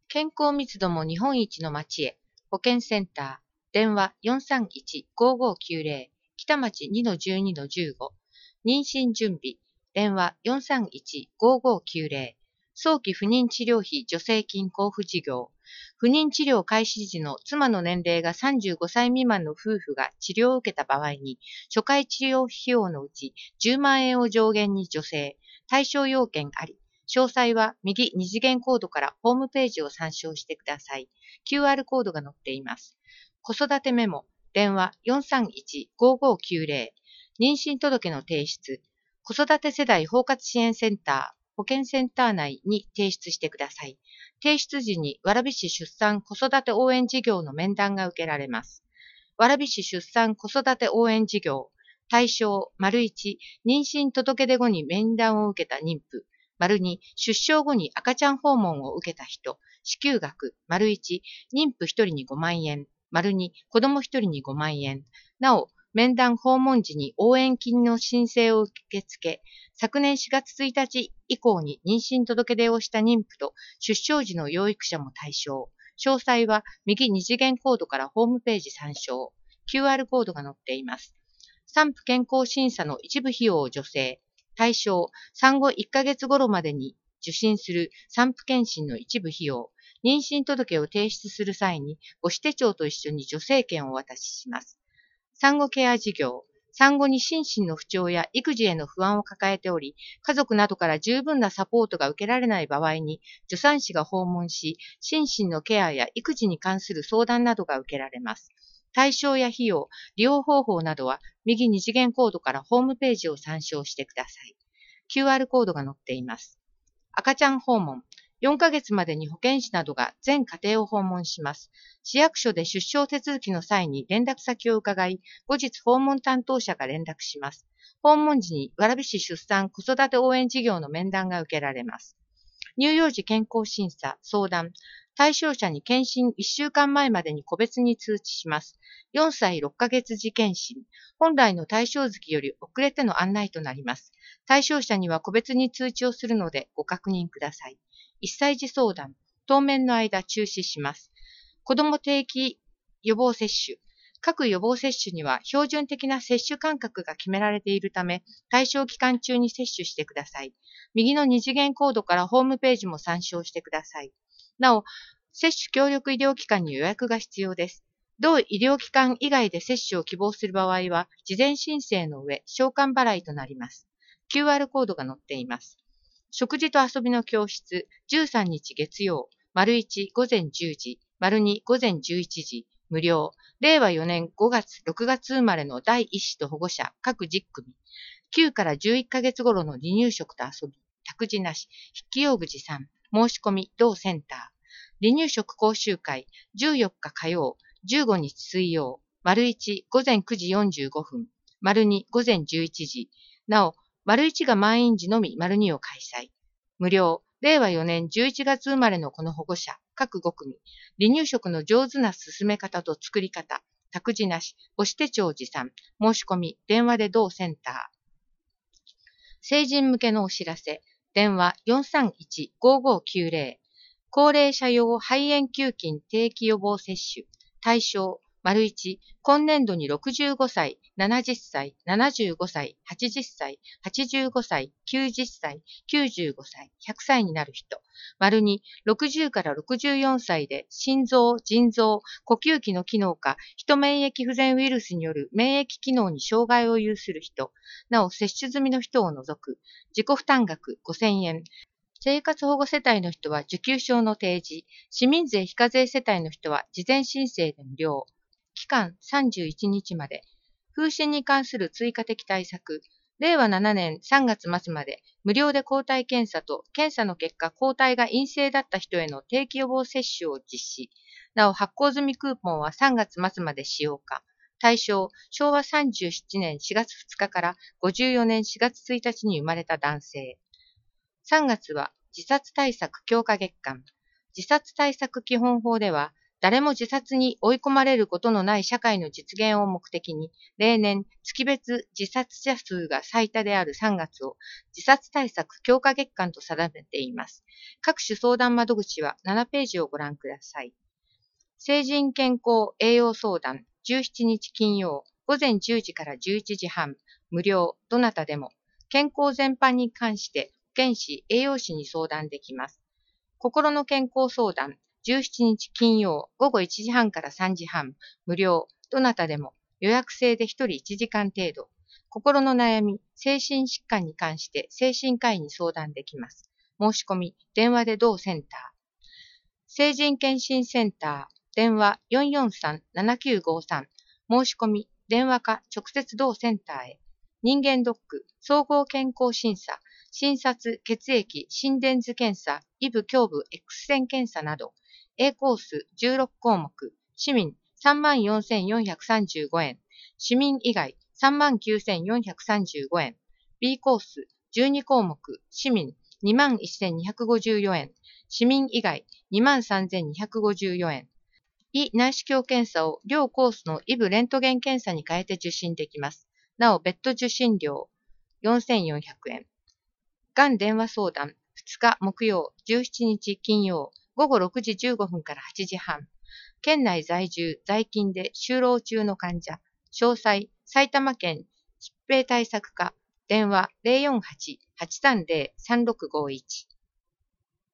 健康密度も日本一の町へ。保健センター。電話431-5590。北町 2-12-15。妊娠準備。電話431-5590。早期不妊治療費助成金交付事業。不妊治療開始時の妻の年齢が35歳未満の夫婦が治療を受けた場合に、初回治療費用のうち10万円を上限に助成。対象要件あり。詳細は右二次元コードからホームページを参照してください。QR コードが載っています。子育てメモ。電話431-5590。妊娠届の提出。子育て世代包括支援センター。保健センター内に提出してください。提出時に蕨市出産子育て応援事業の面談が受けられます。蕨市出産子育て応援事業。対象、1、妊娠届出後に面談を受けた妊婦。2、出生後に赤ちゃん訪問を受けた人。支給額、1、妊婦1人に5万円。2、子供1人に5万円。なお、面談訪問時に応援金の申請を受け付け、昨年4月1日以降に妊娠届出をした妊婦と出生時の養育者も対象。詳細は右二次元コードからホームページ参照。QR コードが載っています。産婦健康審査の一部費用を助成。対象、産後1ヶ月頃までに受診する産婦検診の一部費用。妊娠届を提出する際に母子手帳と一緒に助成券をお渡しします。産後ケア事業。産後に心身の不調や育児への不安を抱えており、家族などから十分なサポートが受けられない場合に、助産師が訪問し、心身のケアや育児に関する相談などが受けられます。対象や費用、利用方法などは、右二次元コードからホームページを参照してください。QR コードが載っています。赤ちゃん訪問。4ヶ月までに保健師などが全家庭を訪問します。市役所で出生手続きの際に連絡先を伺い、後日訪問担当者が連絡します。訪問時に蕨市出産子育て応援事業の面談が受けられます。乳幼児健康審査、相談。対象者に検診1週間前までに個別に通知します。4歳6ヶ月時検診。本来の対象月より遅れての案内となります。対象者には個別に通知をするのでご確認ください。1歳児相談。当面の間中止します。子ども定期予防接種。各予防接種には標準的な接種間隔が決められているため、対象期間中に接種してください。右の二次元コードからホームページも参照してください。なお、接種協力医療機関に予約が必要です。同医療機関以外で接種を希望する場合は、事前申請の上、償還払いとなります。QR コードが載っています。食事と遊びの教室、13日月曜、1午前10時、2午前11時、無料。令和4年5月、6月生まれの第1子と保護者、各10組。9から11ヶ月頃の離乳食と遊び、託児なし、筆記用具持参、申し込み、同センター。離乳食講習会、14日火曜、15日水曜、1午前9時45分、2午前11時。なお、1が満員時のみ2を開催。無料。令和4年11月生まれのこの保護者、各5組。離乳食の上手な進め方と作り方。託児なし。母子手帳持参。申し込み。電話で同センター。成人向けのお知らせ。電話431-5590。高齢者用肺炎球菌定期予防接種。対象。1、今年度に65歳、70歳、75歳、80歳、85歳、90歳、95歳、100歳になる人。2、60から64歳で心臓、腎臓、呼吸器の機能か、ヒト免疫不全ウイルスによる免疫機能に障害を有する人。なお、接種済みの人を除く。自己負担額5000円。生活保護世帯の人は受給証の提示。市民税非課税世帯の人は事前申請で無料。期間31日まで。風疹に関する追加的対策。令和7年3月末まで無料で抗体検査と検査の結果抗体が陰性だった人への定期予防接種を実施。なお発行済みクーポンは3月末まで使用可。対象、昭和37年4月2日から54年4月1日に生まれた男性。3月は自殺対策強化月間。自殺対策基本法では、 誰も自殺に追い込まれることのない社会の実現を目的に、例年月別自殺者数が最多である3月を自殺対策強化月間と定めています。各種相談窓口は7ページをご覧ください。成人健康栄養相談17日金曜午前10時から11時半、無料、どなたでも、健康全般に関して保健師、栄養士に相談できます。心の健康相談17日金曜午後1時半から3時半、無料、どなたでも、予約制で1人1時間程度、心の悩み、精神疾患に関して精神科医に相談できます。申し込み、電話で同センター。成人健診センター、電話443-7953、申し込み、電話か直接同センターへ。人間ドック、総合健康審査、診察、血液、心電図検査、イブ胸部 X 線検査など、A コース16項目、市民34,435円、市民以外39,435円、B コース12項目、市民21,254円、市民以外23,254円。胃内視鏡検査を両コースのイブレントゲン検査に変えて受診できます。なお、別途受診料4,400円。がん電話相談2日木曜、17日金曜、午後6時15分から8時半。県内在住、在勤で就労中の患者。詳細、埼玉県疾病対策課、電話048-830-3651。